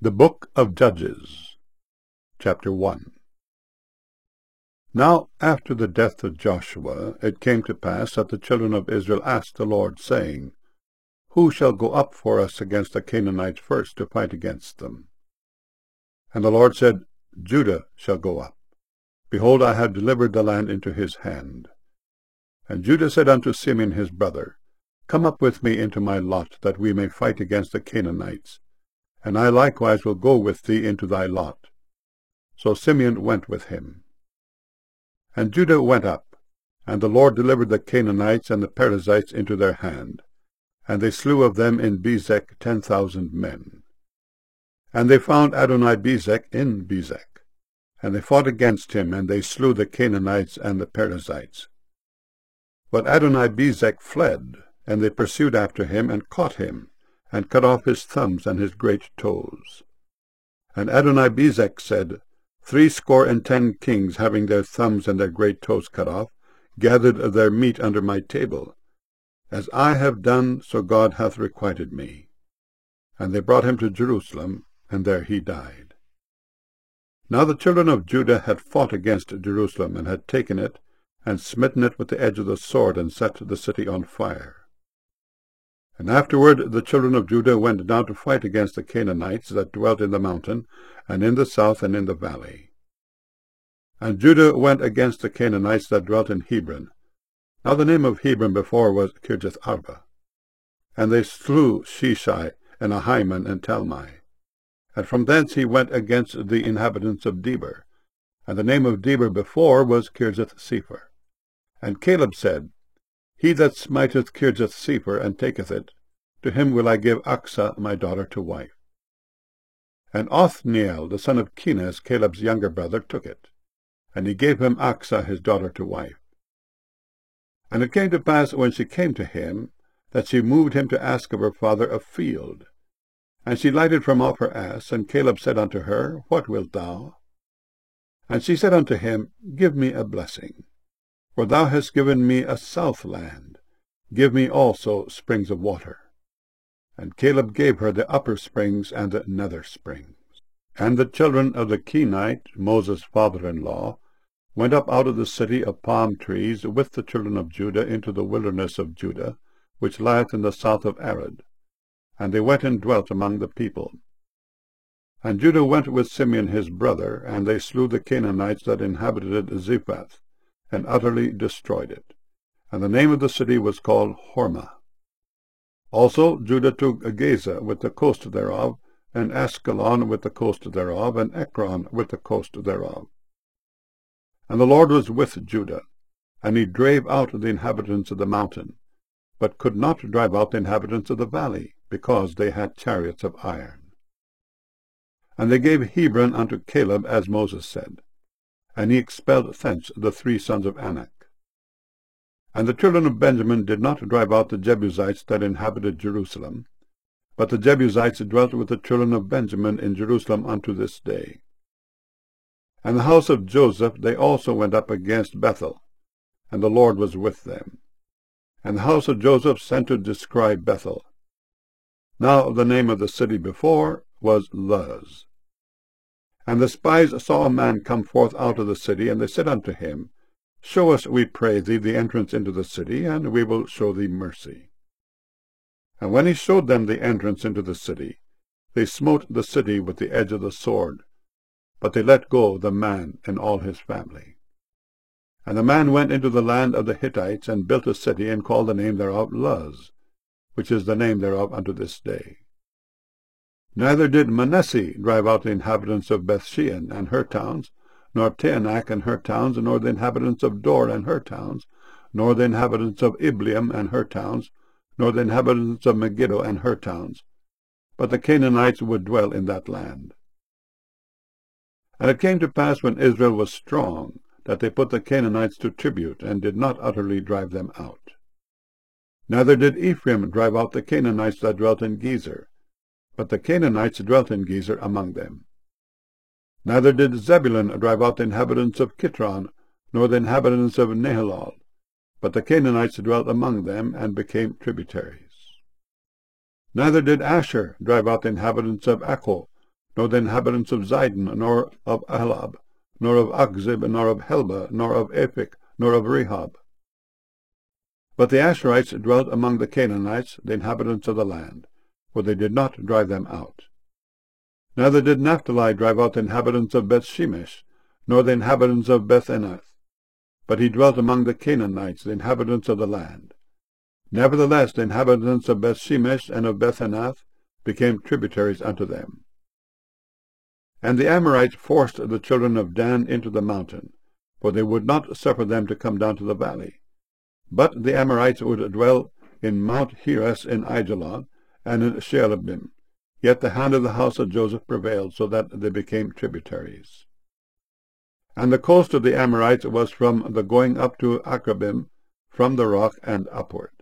The Book of Judges, Chapter 1. Now after the death of Joshua, it came to pass that the children of Israel asked the Lord, saying, Who shall go up for us against the Canaanites first to fight against them? And the Lord said, Judah shall go up. Behold, I have delivered the land into his hand. And Judah said unto Simeon his brother, Come up with me into my lot, that we may fight against the Canaanites. And I likewise will go with thee into thy lot. So Simeon went with him. And Judah went up, and the Lord delivered the Canaanites and the Perizzites into their hand, and they slew of them in Bezek 10,000 men. And they found Adonibezek in Bezek, and they fought against him, and they slew the Canaanites and the Perizzites. But Adonibezek fled, and they pursued after him, and caught him, and cut off his thumbs and his great toes. And Adonibezek said, 70 kings, having their thumbs and their great toes cut off, gathered their meat under my table. As I have done, so God hath requited me. And they brought him to Jerusalem, and there he died. Now the children of Judah had fought against Jerusalem, and had taken it, and smitten it with the edge of the sword, and set the city on fire. And afterward the children of Judah went down to fight against the Canaanites that dwelt in the mountain, and in the south, and in the valley. And Judah went against the Canaanites that dwelt in Hebron. Now the name of Hebron before was Kirjath-arba. And they slew Sheshai, and Ahiman, and Talmai. And from thence he went against the inhabitants of Debir. And the name of Debir before was Kirjath-sepher. And Caleb said, He that smiteth Kirjath-sepher, and taketh it, to him will I give Achsah my daughter to wife. And Othniel the son of Kenaz, Caleb's younger brother, took it, and he gave him Achsah his daughter to wife. And it came to pass, when she came to him, that she moved him to ask of her father a field. And she lighted from off her ass, and Caleb said unto her, What wilt thou? And she said unto him, Give me a blessing. For thou hast given me a south land. Give me also springs of water. And Caleb gave her the upper springs and the nether springs. And the children of the Kenite, Moses' father-in-law, went up out of the city of palm trees with the children of Judah into the wilderness of Judah, which lieth in the south of Arad. And they went and dwelt among the people. And Judah went with Simeon his brother, and they slew the Canaanites that inhabited Zephath, and utterly destroyed it. And the name of the city was called Hormah. Also Judah took Gaza with the coast thereof, and Askelon with the coast thereof, and Ekron with the coast thereof. And the Lord was with Judah, and he drave out the inhabitants of the mountain, but could not drive out the inhabitants of the valley, because they had chariots of iron. And they gave Hebron unto Caleb, as Moses said, and he expelled thence the 3 sons of Anak. And the children of Benjamin did not drive out the Jebusites that inhabited Jerusalem, but the Jebusites dwelt with the children of Benjamin in Jerusalem unto this day. And the house of Joseph they also went up against Bethel, and the Lord was with them. And the house of Joseph sent to describe Bethel. Now the name of the city before was Luz. And the spies saw a man come forth out of the city, and they said unto him, Show us, we pray thee, the entrance into the city, and we will show thee mercy. And when he showed them the entrance into the city, they smote the city with the edge of the sword, but they let go the man and all his family. And the man went into the land of the Hittites, and built a city, and called the name thereof Luz, which is the name thereof unto this day. Neither did Manasseh drive out the inhabitants of Bethshean and her towns, nor Taanach and her towns, nor the inhabitants of Dor and her towns, nor the inhabitants of Ibleam and her towns, nor the inhabitants of Megiddo and her towns. But the Canaanites would dwell in that land. And it came to pass, when Israel was strong, that they put the Canaanites to tribute, and did not utterly drive them out. Neither did Ephraim drive out the Canaanites that dwelt in Gezer, but the Canaanites dwelt in Gezer among them. Neither did Zebulun drive out the inhabitants of Kitron, nor the inhabitants of Nahalol, but the Canaanites dwelt among them, and became tributaries. Neither did Asher drive out the inhabitants of Accho, nor the inhabitants of Zidon, nor of Ahlab, nor of Achzib, nor of Helba, nor of Aphik, nor of Rehob. But the Asherites dwelt among the Canaanites, the inhabitants of the land, for they did not drive them out. Neither did Naphtali drive out the inhabitants of Bethshemesh, nor the inhabitants of Beth-anath, but he dwelt among the Canaanites, the inhabitants of the land. Nevertheless, the inhabitants of Bethshemesh and of Beth-anath became tributaries unto them. And the Amorites forced the children of Dan into the mountain, for they would not suffer them to come down to the valley. But the Amorites would dwell in Mount Heres in Aijalon, and in Shealabim. Yet the hand of the house of Joseph prevailed, so that they became tributaries. And the coast of the Amorites was from the going up to Akrabim, from the rock and upward.